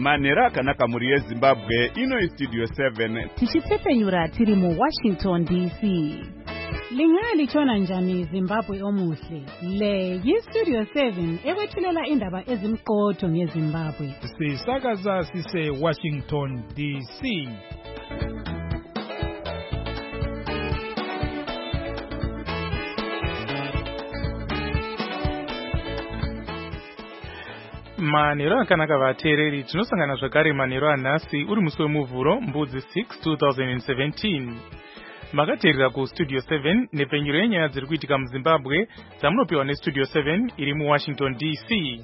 Manera akanaka muri yeZimbabwe ino Studio 7 tichitepfenyura tiri mu Washington DC. Lingali chona njani Zimbabwe omuhle. Le yiStudio 7 ekwethulela indaba ezimqotho ngeZimbabwe. Sisakaza sise Washington DC. Manero akanaka vateereri, tinosangana zvakare manero anhasi uri musi wemuvhuro mbudzi 6 2017. Makateerera kuStudio 7 nepfenyuro yenyaya dziri kuitika muZimbabwe dzamunopiwa neStudio 7 iri muWashington DC.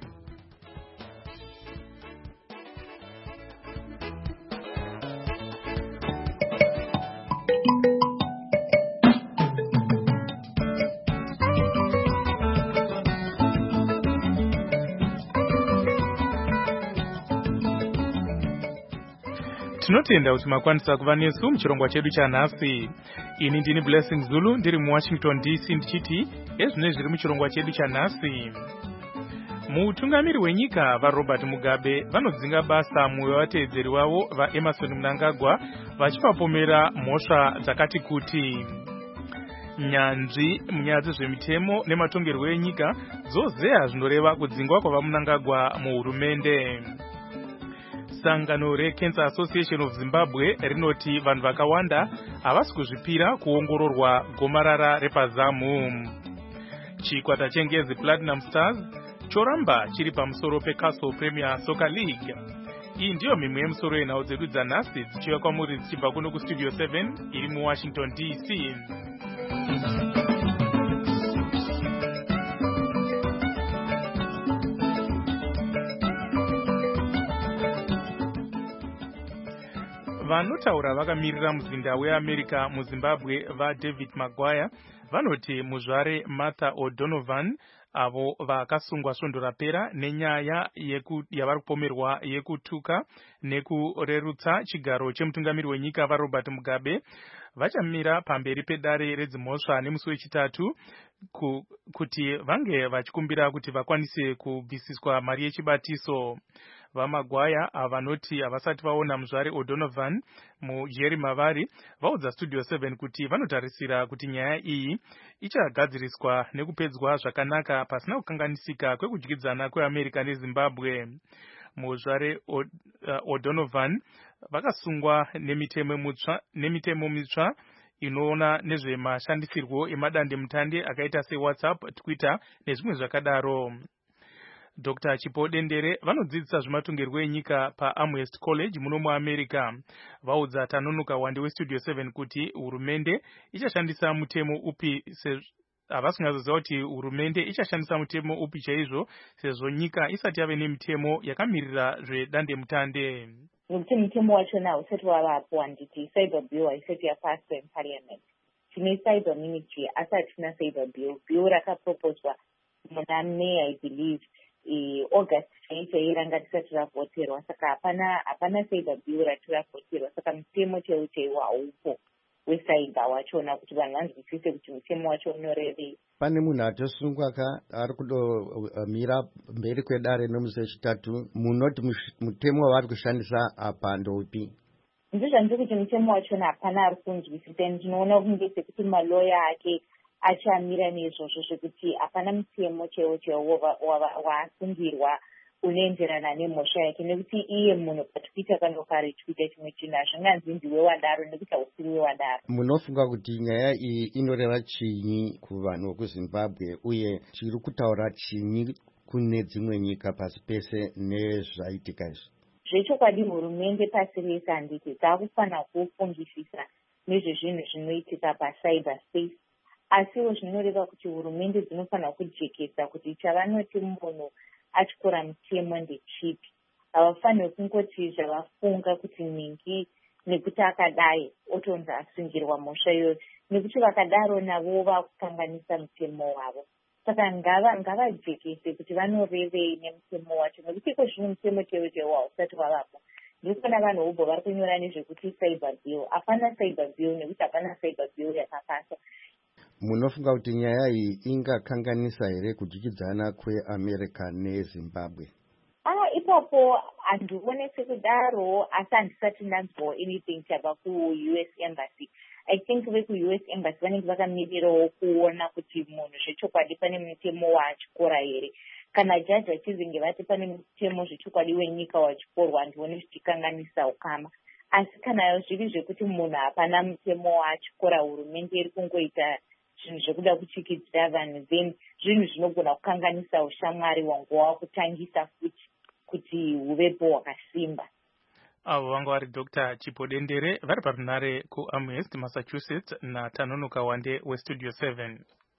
Tinotenda kuti makwanisa kuva nesu muchirongwa chedu chanhasi. Ini ndini Blessing Zulu ndiri muWashington DC ndichiti ezvine zviri muchirongwa chedu chanhasi. Mutungamiri wenyika vaRobert Mugabe vanodzinga basa mumwe wavateedzeri wavo vaEmerson Mnangagwa vachivapomera mhosva dzakati kuti. Nyanzvi munyaya dzezvemitemo nematongerwo enyika dzozeya zvinoreva kudzingwa kwavaMnangagwa muhurumende. Sangano reCancer Association of Zimbabwe rinoti vanhu vakawanda havasi kuzvipira kuongororwa gomarara repazamu. Chikwata chengezi Platinum Stars choramba chiri pamusoro peCastle Premier Soccer League. Iyi ndiyo mimwe yemusoro yenhau dzedu dzanhasi dzichiuya kwamuri dzichibva kuno kuStudio 7 iri muWashington DC. Vanotaura vakamirira muzinda weAmerica muZimbabwe vaDavid Maguire vanoti muzvare Martha O'Donovan avo vakasungwa svondo rapera nenyaya yavari kupomerwa yekutuka nekurerutsa chigaro chemutungamiri wenyika vaRobert Mugabe vachamira pamberi pedare redzimhosva nemusi wechitatu kuti vange vachikumbira kuti vakwanise kubvisiswa mari yechibatiso. VaMaguire vanoti havasati vaona muzvare O'Donovan mujeri mavari vaudza Studio 7 kuti vanotarisira kuti nyaya iyi ichagadziriswa nekupedzwa zvakanaka pasina kukanganisika kwekudyidzana kweAmerica neZimbabwe. Muzvare O'Donovan vakasungwa nemitemo mitsva inoona nezvemashandisirwo emadandemutande akaita seWhatsApp, Twitter nezvimwe zvakadaro. Dr. Chipo Dendere vanodzidzisa zvematongerwo enyika paAmherst College muno muAmerica. Vaudza Tanonoka Wande weStudio 7 kuti hurumende ichashandisa mutemo upi havasingazviziva kuti hurumende ichashandisa mutemo upi chaizvo sezvo nyika isati yave nemitemo yakamirira zvedandemutande. Nokuti mutemo wachona usati wavapo handiti cyber bill haisati yapaswa muparliament. Tine cyber ministry asi hatina cyber bill. Bill rakaproposwa muna May I believe August chairanga tisati ravoterwa, saka hapana cyber bill ratiravoterwa, saka mutemo chaiwo haupo wecyber wachona kuti vanhu vanzwisise kuti mutemo wacho unorevei. Pane munhu atosungwa ari kudomira mberi kwedare nomusi wechitatu, munoti mutemo wavari kushandisa apa ndoupi? Ndizvo kuti mutemo wachona hapana ari kunzwisisa. Ndinoona kunge sekuti maloya ake achamira nezvozvo zvekuti hapana mutemo chaiwo wasungirwa unoenderana nemhosva yake, nekuti iye munhu patwitter kana ukaretwita chimwe chinhu hazvinganzi ndiwe wadaro nekuti hausiri wadaro. Munofunga kuti nyaya iyi inoreva chinyi kuvanhu vekuZimbabwe uye chiri kutaura chinyi kune dzimwe nyika pasi pese nezvaitika izvi? Zvechokwadi hurumende pasi rese handiti dzakufanira kufungisisa nezvezvinhu zvinoitika pacyber space, asiwo zvinoreva kuti hurumende dzinofanira kujekesa kuti chavanoti munhu achikora mutemo ndechipi. Havafaniri kungoti zvavafunga kuti ningi nekuti akadai otonzi asungirwa mhosva iyoyo, nekuti vakadaro navo vakukanganisa mutemo wavo. Saka ngavajekese kuti vanorevei nemutemo wacho, nekuti iko zvino mutemo chaiwo hausati wavapo. Ndikona vanhu ubvo vari kunyora nezvekuti cyber bill. Hapana cyber bill nekuti hapana cyber bill yakapaswa. Munofunga kuti nyaya iyi ingakanganisa here kudyidzana kweAmerica neZimbabwe? Ipapo handione sekudaro asi handisati ndanzwawo anything chabva ku-US Embassy. I think veku-US Embassy vanenge vakamirirawo kuona kuti munhu zvechokwadi pane mutemo wachikora here. Kana jaji achizinge vati pane mutemo zvechokwadi wenyika wachikorwa, handione zvichikanganisa ukama. Asi kana zviri zvekuti munhu hapana mutemo wachikora, hurumende iri kungoita zvinhu zvekuda kuchikidzira vanhu, then zvinhu zvinogona kukanganisa ushamwari wanguva wakutangisa futi kuti huvepo hwakasimba. Avo vanga vari Dr. Chipodendere vari parunare kuAmherst, Massachusetts, naTanonoka Wande weStudio 7.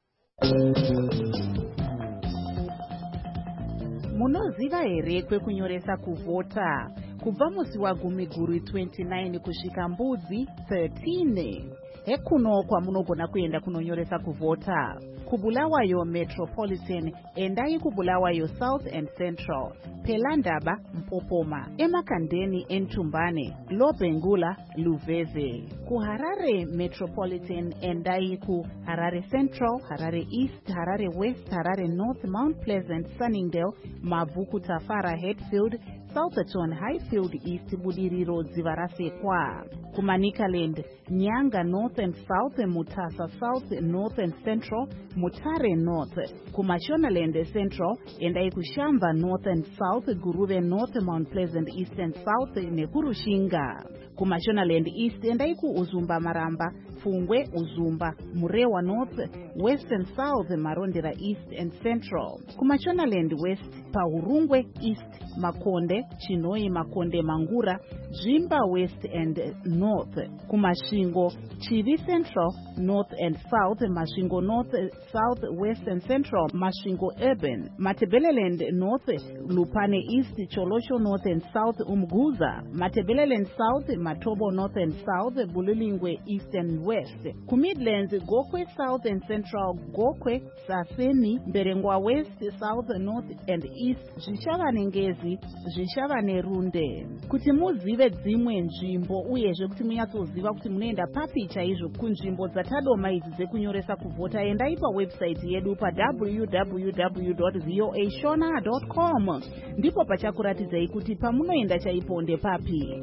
Munoziva here kwekunyoresa kuvhota? Kubva musi waGumiguru 29 kusvika Mbudzi 13. Hekuno kwamunogona kuenda kunonyoresa kuvhota. Kubulawayo Metropolitan, endai Kubulawayo South and Central, Pelandaba Mpopoma, Emakandeni Entumbane, Lobengula Luveze. Kuharare Metropolitan, endai ku Harare Central, Harare East, Harare West, Harare North, Mount Pleasant, Sunningdale, Mavuku Tafara, Hatfield, Southerton, Highfield East, Budiriro Dzivarasekwa. Kumanikaland, Nyanga North and South, Mutasa South, North and Central, Mutare North. Kumashonaland Central, endai Kushamba North and South, Guruve North, Mount Pleasant East and South, Nekurushinga. Kumashonaland East, endai ku Uzumba Maramba, Fungwe Uzumba, Murewa North, West and South, Marondera East and Central. Kumashonaland West, Paurungwe East, Makonde, Chinoi Makonde Mangura, Jimba West and North. Kumashingo, Chivi Central, North and South, Mashingo North, South, West and Central, Mashingo Urban, Matebeleland North, Lupane East, Cholosho North and South, Umguza, Matebeleland South, Matobo North and South, Bulilingwe East and West. Kumidlands, Gokwe South and Central, Gokwe, Saseni, Berengwa West, South, North and East, Zvishavanengezi, Zvishavanarunde. Kuti muzive dzimwe nzvimbo uyezve kuti munyatsoziva kuti munoenda papi chaizvo kunzvimbo dzatadoma idzi dzekunyoresa kuvhota, endai pawebsite yedu www.voashona.com. ndipo pachakuratidzai kuti pamunoenda chaipo ndepapi.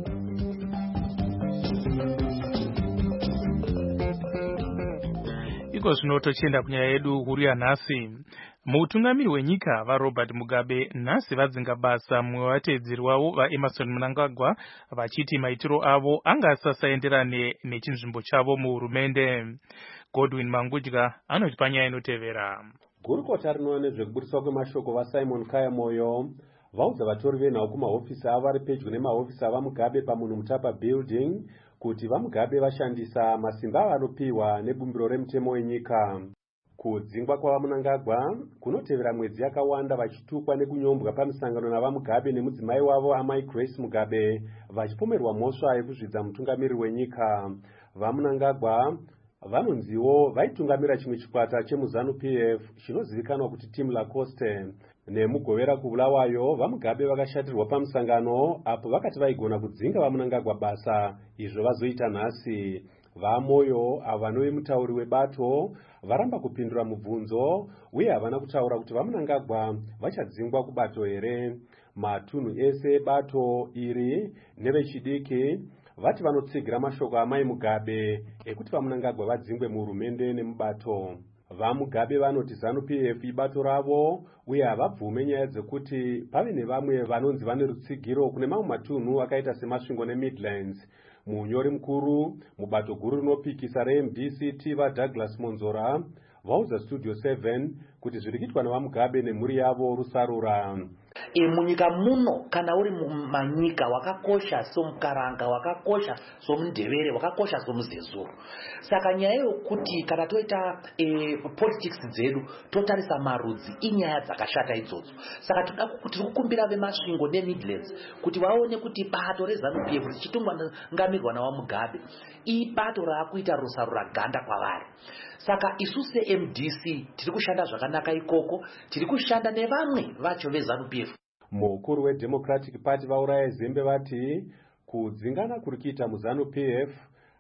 Iko zvino tochienda kunyaya yedu huru yanhasi. Mutungamiri wenyika vaRobert Mugabe nhasi vadzinga basa mumwe wateedzeri wavo vaEmmerson Mnangagwa vachiti maitiro avo anga asasaenderane nechinzvimbo chavo muhurumende. Godwin Mangudya anoti panyaya inotevera. Gurukota rinoona nezvekuburiswa kwemashoko vaSimon Kayamoyo vaudza vatori venhau kumahofisi avo vari pedyo nemahofisi avaMugabe pamunhu Mutapa Building kuti vaMugabe vashandisa masimba avanopiwa nebumbiro remutemo wenyika. Kudzingwa kwavaMnangagwa kunotevera mwedzi yakawanda vachitukwa nekunyombwa pamisangano navaMugabe nemudzimai wavo amai Grace Mugabe vachipomerwa mhosva yekuzvidza mutungamiri wenyika. VaMnangagwa vanonziwo vaitungamira chimwe chikwata chemuZANU-PF chinozivikanwa kuti Team Lacoste. Nemugovera kuBulawayo vaMugabe vakashatirwa pamusangano apo vakati vaigona kudzinga vaMnangagwa basa, izvo vazoita nhasi. VaMoyo avo vanove mutauri webato varamba kupindura mubvunzo uye havana kutaura kuti vaMnangagwa vachadzingwa kubato here. Matunhu ese bato iri nevechidiki vati vanotsigira mashoko amai Mugabe ekuti vaMnangagwa vadzingwe muhurumende nemubato. VaMugabe vanoti ZANU-PF ibato ravo uye havabvume nyaya dzekuti pave nevamwe vanonzi vane rutsigiro kune mamwe matunhu akaita seMasvingo neMidlands. Munyori mukuru mubato guru rinopikisa reMDC vaDouglas Monzora vaudza Studio 7 kuti zviri kuitwa navaMugabe nemhuri yavo rusarura. Munyika muno kana uri mumanyika wakakosha somukaranga, wakakosha somundevere, wakakosha somuzezuru. Saka nyaya yokuti kana toita politics dzedu totarisa marudzi inyaya dzakashata idzodzo. Saka tiri kukumbira veMasvingo neMidlands kuti vaone kuti bato reZANU-PF richitungamirwa navaMugabe ibato raakuita rusarura ganda kwavari. Saka isu seMDC tiri kushanda zvakanaka ikoko, tiri kushanda nevamwe vacho veZANU-PF. Mukuru weDemocratic Party vauraya Zembe vati kudzingana kuri kuita muZANU-PF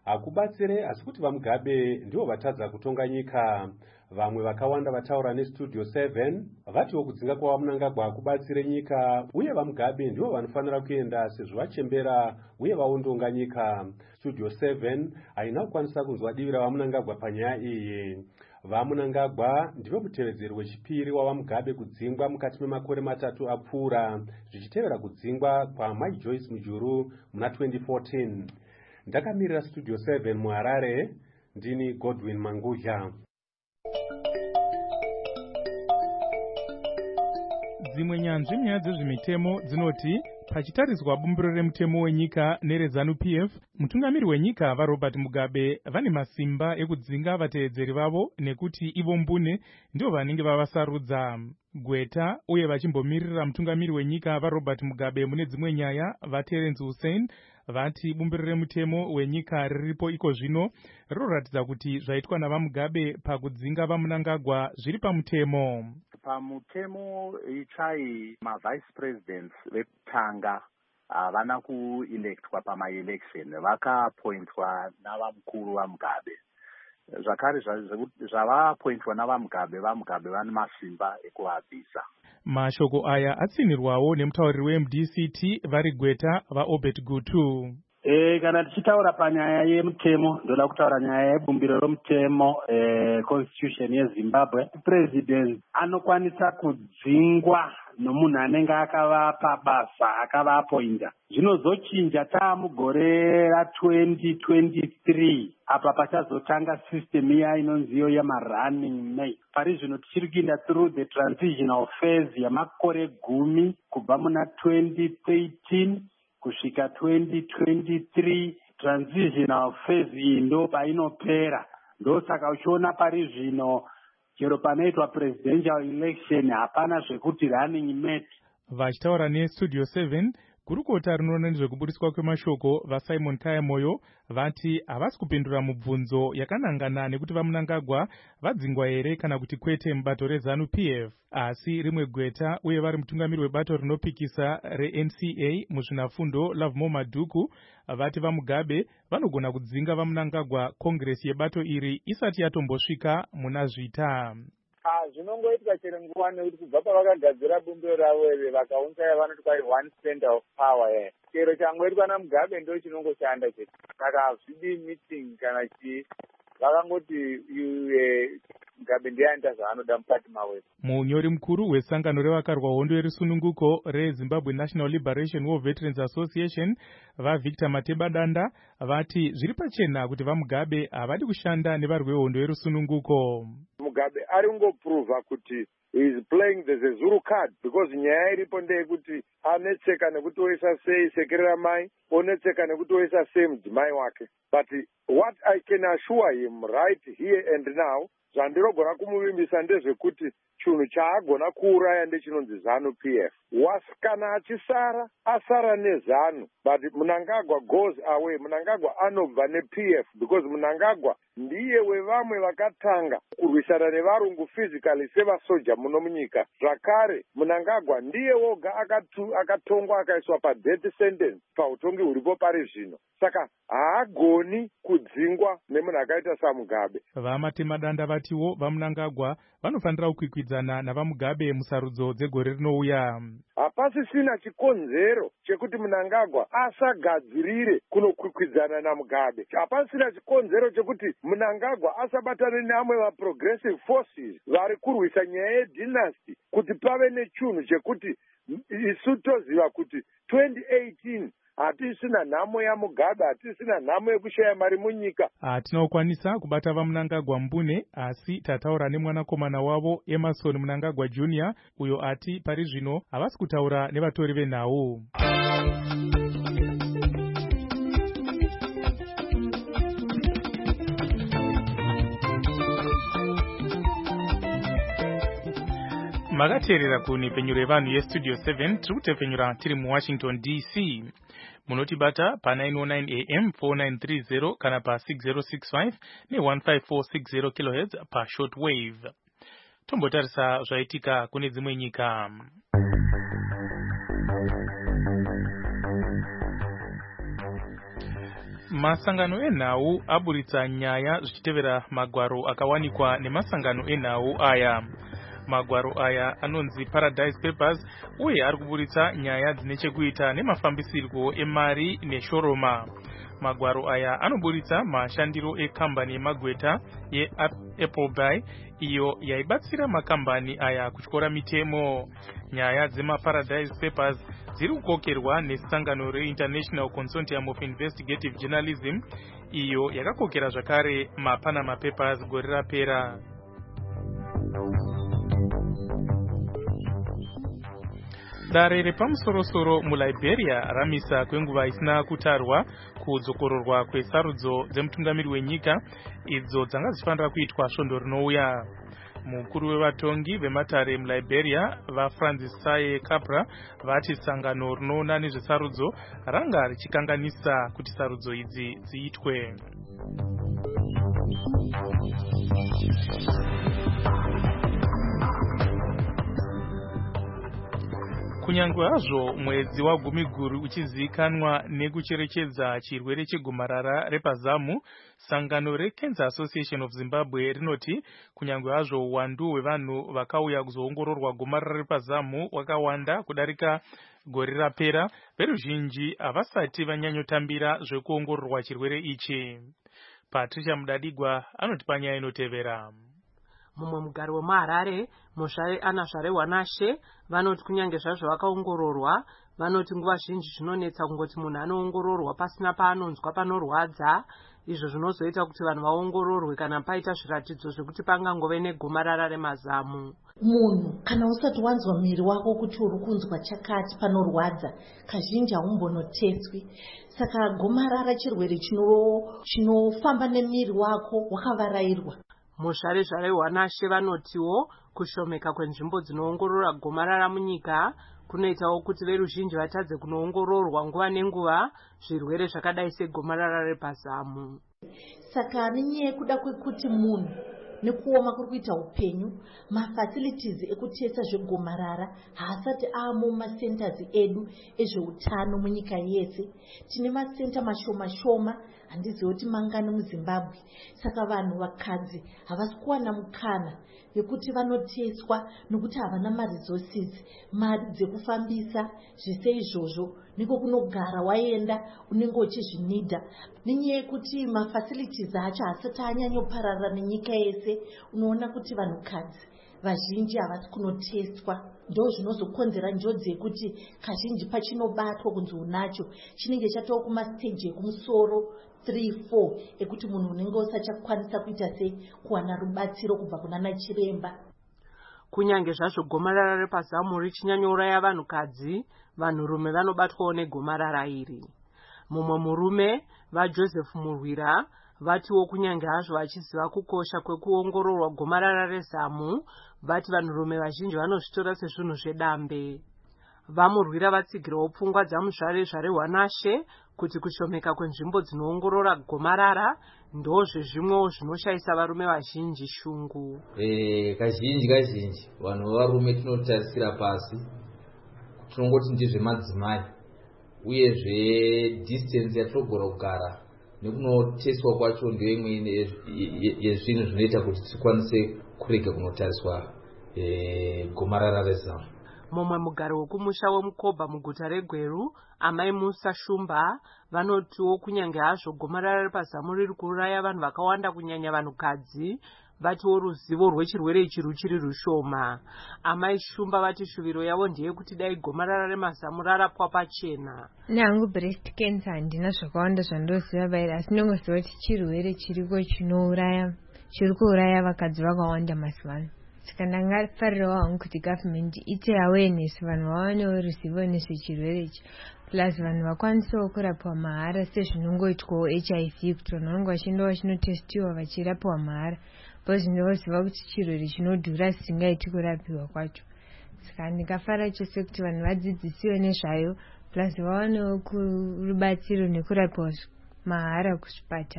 akubatsire asi kuti vaMugabe ndivo vatadza kutonga nyika. Vamwe vakawanda vataura neStudio 7 vatiwo kudzinga kwavaMnangagwa akubatsire nyika uye vaMugabe ndivo vanofanira kuenda sezvo vachembera uye vaondonga nyika. Studio 7 haina kukwanisa kunzwa divi ravaMnangagwa panyaya iyi. VaMnangagwa ndivo mutevedzeri wechipiri wavaMugabe kudzingwa mukati memakore matatu apfuura, zvichitevera kudzingwa kwaMai Joyce Mujuru muna 2014. Ndakamirira Studio 7 muHarare, ndini Godwin Mangudya. Dzimwe nyanzvi nyaya dzezvemitemo dzinoti pachitariswa bumbiro remutemo wenyika nereZANU-PF, mutungamiri wenyika vaRobert Mugabe vane masimba ekudzinga vateedzeri vavo nekuti ivo mbune ndivo vanenge vavasarudza. Gweta uye vachimbomirira mutungamiri wenyika vaRobert Mugabe mune dzimwe nyaya vaTerence Hussein vati bumbiro remutemo wenyika riripo iko zvino rinoratidza kuti zvaitwa navaMugabe pakudzinga vaMnangagwa zviri pamutemo. Pamutemo ichai mavice presidents vekutanga havana kuelectwa pamaelection, vakaappointwa navamukuru vaMugabe. Zvakare zvavaappointwa navaMugabe, vaMugabe vane masimba ekuvabvisa. Mashoko aya atsinirwawo nemutauriri weMDCT vari Gweta vaObert Gutu. Kana tichitaura panyaya yemutemo, ndoda kutaura nyaya yebumbiro romutemo constitution yeZimbabwe. President anokwanisa kudzingwa nomunhu anenge akavapa basa, akavaappointa. Zvinozochinja taamugore ra2023 apa pachazotanga system iya inonziyo yama-running mate. Pari zvino tichiri kuinda through the transitional phase yamakore 10 kubva muna 2013 kusvika 2023. Transitional phase iyi ndo painopera. Ndosaka uchiona pari zvino chero panoitwa presidential election hapana zvekuti running mate. Vachitaura neStudio 7, gurukota rinoona nezvekubudiswa kwemashoko vaSimon Kaya Moyo vati havasi kupindura mubvunzo yakanangana nekuti vaMnangagwa vadzingwa here kana kuti kwete mubato reZANU-PF. Asi rimwe gweta uye vari mutungamiri webato rinopikisa reNCA muzvinafundo Lovemore Madhuku vati vaMugabe vanogona kudzinga vaMnangagwa kongresi yebato iri isati yatombosvika muna zvita. Zvinongoitika chero nguva nekuti kubva pavakagadzira bumbiro ravo iri vakaunza yavanoti kwai one center of power chero changoitwa naMugabe ndo chinongoshanda chete. Saka hazvidi meeting kana chii, vakangoti Mugabe ndiye anoita zvaanoda mukati mavo. Munyori mukuru wesangano revakarwa hondo yerusununguko reZimbabwe National Liberation War Veterans Association vaVictor Matebadanda vati zviri pachena kuti vaMugabe havadi kushanda nevari vehondo yerusununguko. Mugabe ari kungoprova kuti he is playing the Zulu card because nyaya iripo ndeyekuti anetseka nekuti oisa sei sekerera mai, onetseka nekuti oisa sei mudzimai wake. But what I can assure him right here and now, zvandirogona kumuvimbisa ndezvekuti chinhu chaagona kuuraya ndechinonzi ZANU-PF. Kana achisara asara neZANU, but Mnangagwa goes away. Mnangagwa anobva nePF because Mnangagwa ndiye wevamwe vakatanga kurwisana nevarungu physically sevasoja muno munyika. Zvakare Mnangagwa ndiye woga akatongwa akaiswa padeath sentence pautongi huripo pari zvino. Saka haagoni kudzingwa nemunhu akaita saMugabe. VaMatemadanda vatiwo vaMnangagwa vanofanira kukwikwidzana navaMugabe musarudzo dzegore rinouya. Hapasisina chikonzero chekuti Mnangagwa asagadzirire kunokwikwidzana naMugabe. Hapasisina chikonzero chekuti Mnangagwa asabatane neamwe ma-progressive forces vari kurwisa nyaya yedynasty kuti pave nechunhu chekuti isu toziva kuti 2018 hatisina nhamo yaMugabe, hatisina nhamo yekushaya mari munyika. Hatina kukwanisa kubata vaMnangagwa mbune, asi tataura nemwanakomana wavo Emerson Mnangagwa Jr. uyo ati pari zvino havasi kutaura nevatori venhau. Makateerera kunipfenyuro yevanhu yeStudio 7 tiri kutepfenyura tiri muWashington DC. Munotibata pa909 AM 4930 kana pa6065 ne15460 kHz pa shortwave. Tombotarisa zvaitika kune dzimwe nyika. Masangano enhau aburitsa nyaya zvichitevera magwaro akawanikwa nemasangano enhau aya. Magwaro aya anonzi Paradise Papers uye ari kuburitsa nyaya dzine chekuita nemafambisirwo emari neshoroma. Magwaro aya anoburitsa mashandiro ekambani yemagweta yeApplebuy iyo yaibatsira makambani aya kutyora mitemo. Nyaya dzemaParadise Papers dziri kukokerwa nesangano reInternational Consortium of Investigative Journalism iyo yakakokera zvakare maPanama Papers gore rapera. Dare repamusoro-soro muLiberia ramisa kwenguva isina kutarwa kudzokororwa kwesarudzo dzemutungamiri wenyika idzo dzanga dzifanira kuitwa svondo rinouya. Mukuru wevatongi vematare muLiberia vaFrancis Capra vati sangano rinoona nezvesarudzo ranga richikanganisa kuti sarudzo idzi dziitwe. Kunyange hazvo mwedzi waGumiguru uchizivikanwa nekucherechedza chirwere chegomarara repazamu, sangano reCancer Association of Zimbabwe rinoti kunyange hazvo uwandu hwevanhu vakauya kuzoongororwa gomarara repazamu wakawanda kudarika gore rapera, veruzhinji havasati vanyanyotambira zvekuongororwa chirwere ichi. Patricia Mudadigwa anoti panyaya inotevera. Mumwe mugari wemuHarare muzvare Anazvare Wanashe vanoti kunyange zvazvo vakaongororwa vanoti nguva zhinji zvinonetsa kungoti munhu anoongororwa pasina paanonzwa panorwadza, izvo zvinozoita kuti vanhu vaongororwe kana paita zviratidzo zvekuti pangangove negomarara remazamu. Munhu kana usati wanzwa mwiri wako kuti uri kunzwa chakati panorwadza, kazhinji haumbonoteswi. Saka gomarara chirwere chinofamba nemwiri wako wakavarairwa. Muzvare Wanashe vanotiwo kushomeka kwenzvimbo dzinoongorora gomarara munyika kunoitawo kuti veruzhinji vatadze kunoongororwa nguva nenguva zvirwere zvakadai segomarara repazamu. Saka nenyaya yekuda kwekuti munhu nekuoma kuri kuita upenyu, mafacilities ekutesa zvegomarara haasati amo mumasentazi edu ezveutano munyika yese. Tine masenta mashoma handizivi kuti mangani muZimbabwe. Saka vanhu vakadzi havasi kuwana mukana yekuti vanoteswa nokuti havana maresources, mari dzekufambisa zvese izvozvo niko kunogara waenda unenge uchizvinidha. Nenyaya yekuti mafacilities acho haasati anyanyopararira nenyika yese, unoona kuti vanhukadzi vazhinji havasi kunoteswa. Ndo zvinozokonzera njodzi yekuti kazhinji pachinobatwa kunzi unacho chinenge chatova kumastage ekumusoro 3-4 ekuti munhu unenge usachakwanisa kuita sei kuwana rubatsiro kubva kunana chiremba. Kunyange zvazvo gomarara repazamu richinyanyouraya vanhukadzi, vanhurume vanobatwawo negomarara iri. Mumwe murume vaJoseph Murwira vatiwo kunyange hazvo vachiziva kukosha kwekuongororwa gomarara rezamu, vati vanhurume vazhinji vanozvitora sezvinhu zvedambe. Vamurwira vatsigirawo pfungwa dzamuzvare Wanashe kuti kushomeka kwenzvimbo dzinoongorora gomarara ndozvezvimwewo zvinoshayisa varume vazhinji shungu. Kazhinji vanhu vevarume tinotarisira pasi, tinongoti ndezvemadzimai uyezve distance yatinogona kugara nekunoteswa kwacho ndiyo imwe yezvinhu zvinoita kuti tikwanise kurega kunotariswa gomarara rezamu. Mumwe mugari wekumusha weMukoba muguta reGweru, Amai Musa Shumba, vanotiwo kunyange hazvo gomarara repazamu riri kuuraya vanhu vakawanda kunyanya vanhukadzi, vatiwo ruzivo rwechirwere ichi ruchiri rushoma. Amai Shumba vati shuviro yavo ndeye kuti dai gomarara remazamu rarapwa pachena. Nangu breast cancer handina zvakawanda zvandoziva bairi, asi ndinongoziva kuti chirwere chiriko chiri kuuraya vakadzi vakawanda mazuvano. Saka ndangafarirawo hangu kuti government ite awareness, vanhu vawanewo ruzivo nezvechirwere ichi, plus vanhu vakwanisawo kurapwa mahara sezvinongoitwawo HIV, kuti vanhu vanenge vachienda vachinotestiwa vachirapwa mahara, because ndinoziva kuti chirwere chinodhura zisingaiti kurapiwa kwacho. Saka ndikafara chose kuti vanhu vadzidzisiwe nezvayo, plus vawanewo rubatsiro nekurapiwa mahara kuzvipatara.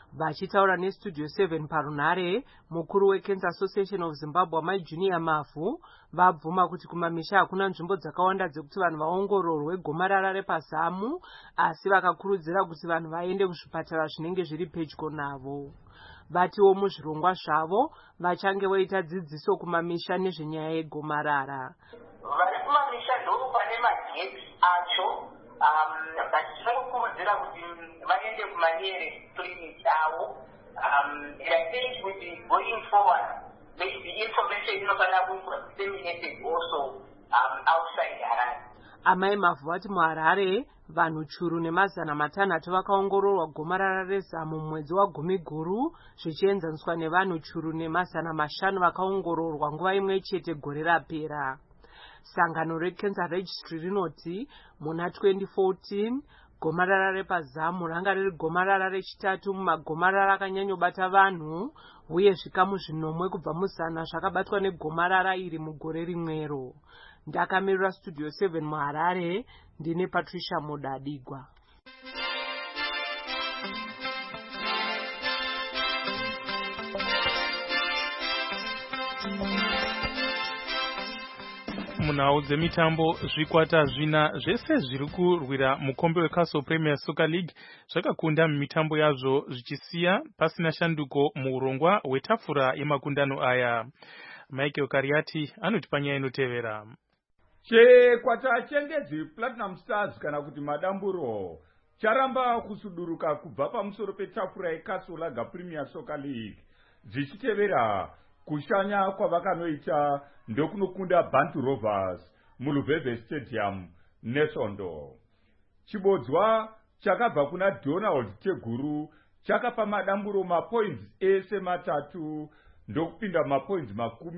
Vachitaura nestudio 7 parunare, mukuru weCancer Association of Zimbabwe amai Junior Mafu vabvuma kuti kumamisha hakuna nzvimbo dzakawanda dzekuti vanhu vaongororwe gomarara repazamu, asi vakakurudzira kuti vanhu vaende kuzvipatara zvinenge zviri pedyo navo. Vatiwo muzvirongwa zvavo vachange voita dzidziso kumamisha nezvenyaya yegomarara. Vari kumamisha ndo pane mageti acho, vachinokurudzira kuti vaende kumanyere clinics avo. I think with the going forward, the information inofanira kuitwa disseminated also outside Harare. Amai Mafu vati muHarare vanhu churu nemazana matanhatu vakaongororwa gomarara rezamu mumwedzi waGumiguru, zvichienzaniswa nevanhu churu nemazana mashanu vakaongororwa nguva imwe chete gore rapera. Sangano reCancer Registry rinoti muna 2014 gomarara repazamu ranga riri gomarara rechitatu mumagomarara akanyanyobata vanhu, uye zvikamu 9 kubva muzana zvakabatwa negomarara iri mugore rimwero. Ndakamirira studio 7 muHarare, ndine Patricia Modadigwa. Munhau dzemitambo zvikwata zvina zvese zviri kurwira mukombe weCastle Premier Soccer League zvakakunda mumitambo yazvo zvichisiya pasina shanduko muurongwa hwetafura yemakundano aya. Michael Kariati anoti panyaya inotevera. Chikwata chengedzi Platinum Stars kana kuti Madamburo charamba kusuduruka kubva pamusoro petafura yeCastle Premier Soccer League dzichitevera kushanya kwavakanoita ndokunokunda Bantu Rovers muLuveve Stadium neSondo. Chibodzwa chakabva kuna Donald Teguru chakapa Madamburo mapoints ese matatu ndokupinda mapoints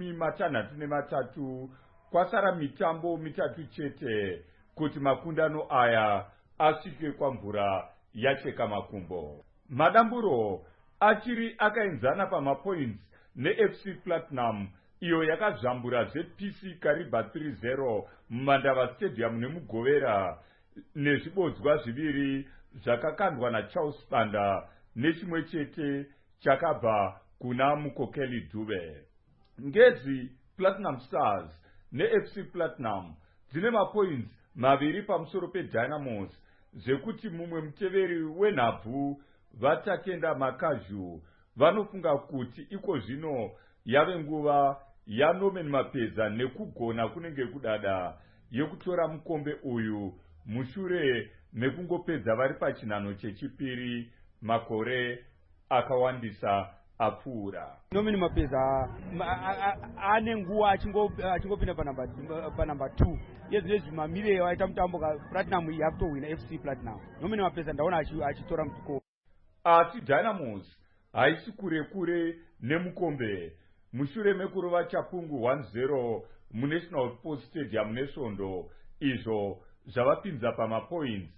63 kwasara mitambo mitatu chete kuti makundano aya asvike kwamvura yacheka makumbo. Madamburo achiri akaenzana pamapoints neFC Platinum iyo yakazvambura ZPC Kariba 3-0 mumandava Stadium nemugovera nezvibodzwa zviviri zvakakandwa naCharles Banda nechimwe chete chakabva kuna Mukokeli Dube. Ngezi Platinum Stars neFC Platinum dzine mapoints 2 pamusoro peDynamos zvekuti mumwe muteveri wenhabvu vatakenda Makazhu vanofunga kuti iko zvino yave nguva yaNorman Mapeza nekugona kunenge kudada yekutora mukombe uyu mushure mekungopedza vari pachinhano chechipiri makore akawandisa apfuura. Norman Mapeza ane nguva achingopinda panamba 2 yezvinezvi mamiriro aita mutambo Platinum yakutowina FC Platinum. Norman Mapeza ndaona achitora mukombe. Asi Dynamos haisi kure nemukombe mushure mekurova Chapungu 1-0 muNational Sports Stadium neSondo, izvo zvavapinza pamapoints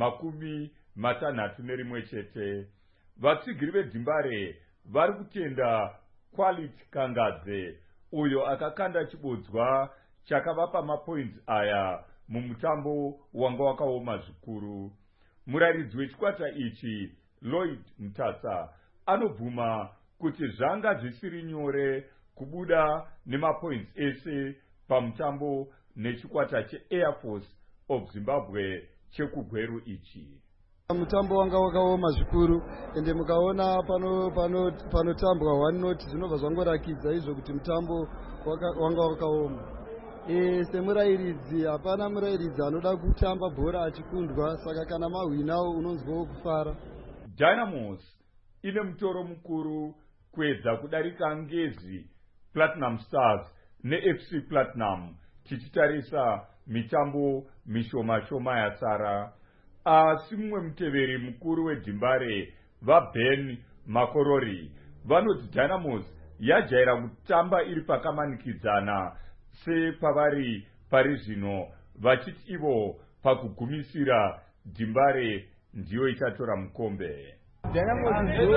61 chete. Vatsigiri veDzimbare vari kutenda Quality Kangadze uyo akakanda chibodzwa chakavapa mapoints aya mumutambo wanga wakaoma zvikuru. Muraridzi wechikwata ichi Lloyd Mutasa anobvuma kuti zvanga zvisiri nyore kubuda nemapoints ese pamutambo nechikwata cheAir Force of Zimbabwe chekugweru ichi. Mutambo wanga wakaoma zvikuru ende mukaona panotambwa 1-0 zvinobva zvangorakidza izvo kuti mutambo wanga wakaoma. Semurairidzi hapana murairidzi anoda kutamba bhora achikundwa, saka kana mahwinawo unonzwawo kufara. Dynamos ine mutoro mukuru kuedza kudarika Ngezi Platinum Stars neFC Platinum tichitarisa mitambo mishoma yasara. Asi mumwe muteveri mukuru weDzimbare vaBen Makorori vanoti Dynamos yajaira kutamba iri pakamanikidzana sepavari pari zvino, vachiti ivo pakugumisira Dzimbare ndiyo ichatora mukombe. Dynamos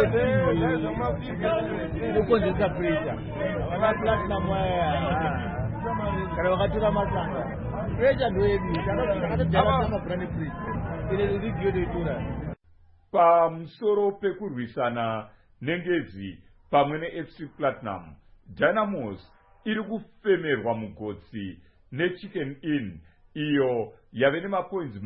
inokonzeresa pressure. Platinum kana vakatora masanga pressure ndoyedu takatojaira brand prix ile ligi yotoitora. pamusoro pekurwisana nengezi pamwe neFC Platinum, Dynamos iri kufemerwa mugotsi neChicken Inn iyo yave nemapoints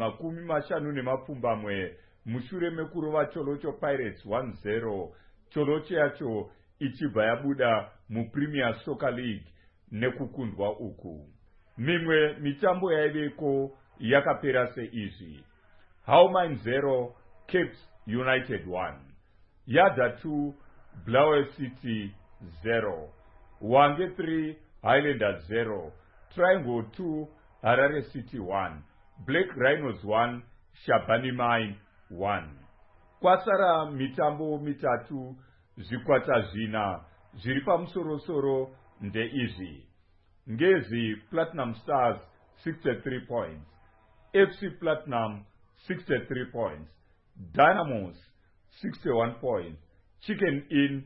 50 mushure mekurova Cholocho Pirates 1-0, Cholocho yacho ichibva yabuda muPremier Soccer League nekukundwa uku. Mimwe mitambo yaiveko yakapera seizvi: Howmine 0, Capes United 1, Yada 2, Blaue City 0, Wange 3, Highlanders 0, Triangle 2, Harare City 1, Black Rhinos 1, Shabani Mine 1. Kwasara mitambo mitatu, zvikwata zvina zviri pamusoro-soro ndeizvi: Ngezi Platinum Stars 63 points, FC Platinum 63 points, Dynamos 61 points, Chicken Inn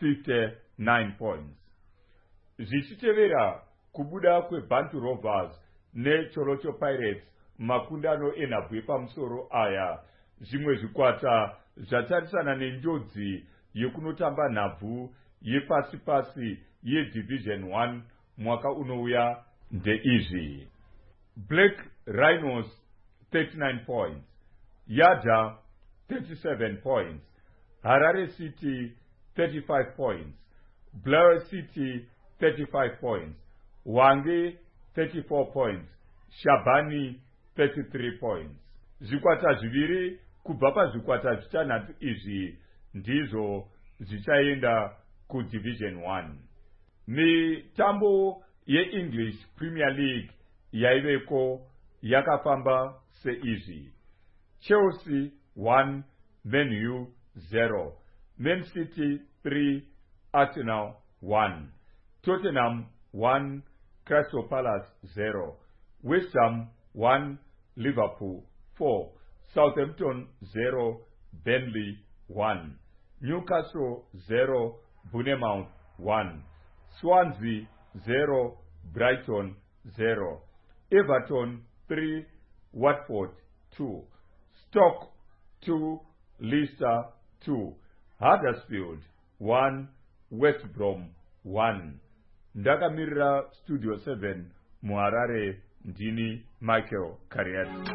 59 points. Zvichitevera kubuda kweBantu Rovers neCholocho Pirates makundano enhabvu pamusoro aya, zvimwe zvikwata zvatarisana nenjodzi yekunotamba nhabvu yepasi-pasi yeDivision 1 mwaka unouya ndeizvi: Black Rhinos 39 points, Yada 37 points, Harare City 35 points, Blair City 35 points, Wange 34 points, Shabani 33 points. Zvikwata zviviri kubva pazvikwata zvitanhatu izvi ndizvo zvichaenda kuDivision 1. Mitambo yeEnglish Premier League yaiveko yakafamba seizvi: Chelsea 1, Man U 0, Man City 3, Arsenal 1, Tottenham 1, Crystal Palace 0, West Ham 1, Liverpool 4, Southampton 0, Burnley 1, Newcastle 0, Bournemouth 1, Swansea 0, Brighton 0, Everton 3, Watford 2, Stoke 2, Leicester 2, Huddersfield 1, West Brom 1. Ndakamirira Studio 7 muHarare, ndini Michael Kariati.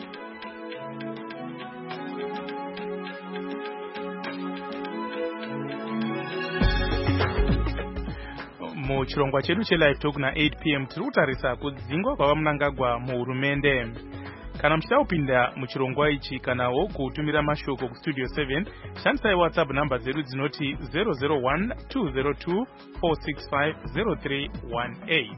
Muchirongwa chedu chelive talk na 8 p.m. tiri kutarisa kudzingwa kwavamunangagwa muhurumende. Kana muchida kupinda muchirongwa ichi kanawo kutumira mashoko kustudio 7, shandisai WhatsApp namba dzedu dzinoti 001 202 465 0318.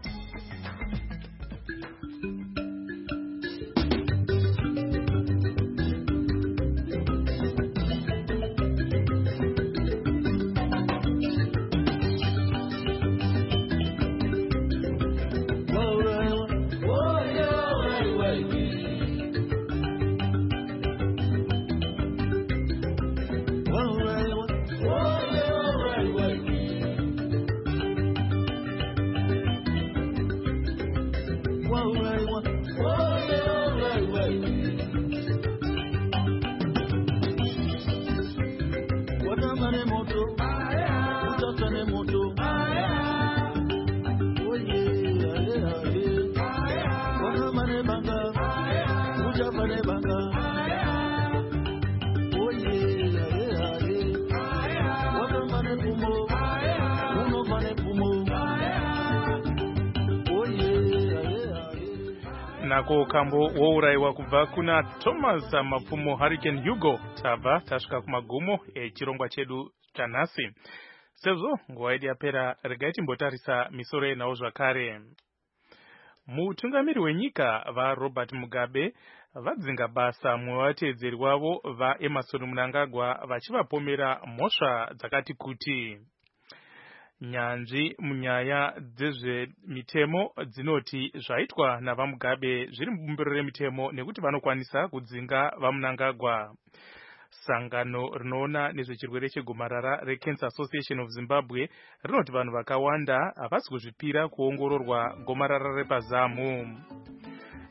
Nako kambo wouraiwa kubva kuna Thomas Mapfumo Hurricane Hugo tabva tasvika kumagumo echirongwa chedu chanhasi. Sezvo nguva yedu yapera, regai timbotarisa misoro yenhau zvakare. Mutungamiri wenyika vaRobert Mugabe vadzinga basa mumwe wateedzeri wavo vaEmmerson Mnangagwa vachivapomera mhosva dzakati kuti. Nyanzvi munyaya dzezvemitemo dzinoti zvaitwa navaMugabe zviri mubumbiro remitemo nekuti vanokwanisa kudzinga vaMnangagwa. Sangano rinoona nezvechirwere chegomarara reCancer Association of Zimbabwe rinoti vanhu vakawanda havasi kuzvipira kuongororwa gomarara repazamu.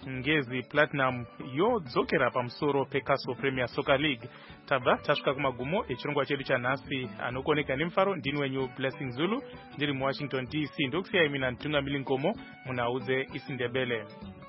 ngezi Platinum yodzokera pamusoro peCastle Premier Soccer League. Tabva tasvika kumagumo echirongwa chedu chanhasi. Anokoneka nemufaro ndini wenyu Blessing Zulu ndiri muWashington DC. Ndokusiyai mina Ntungamiri Nkomo munhau dzeIsindebele.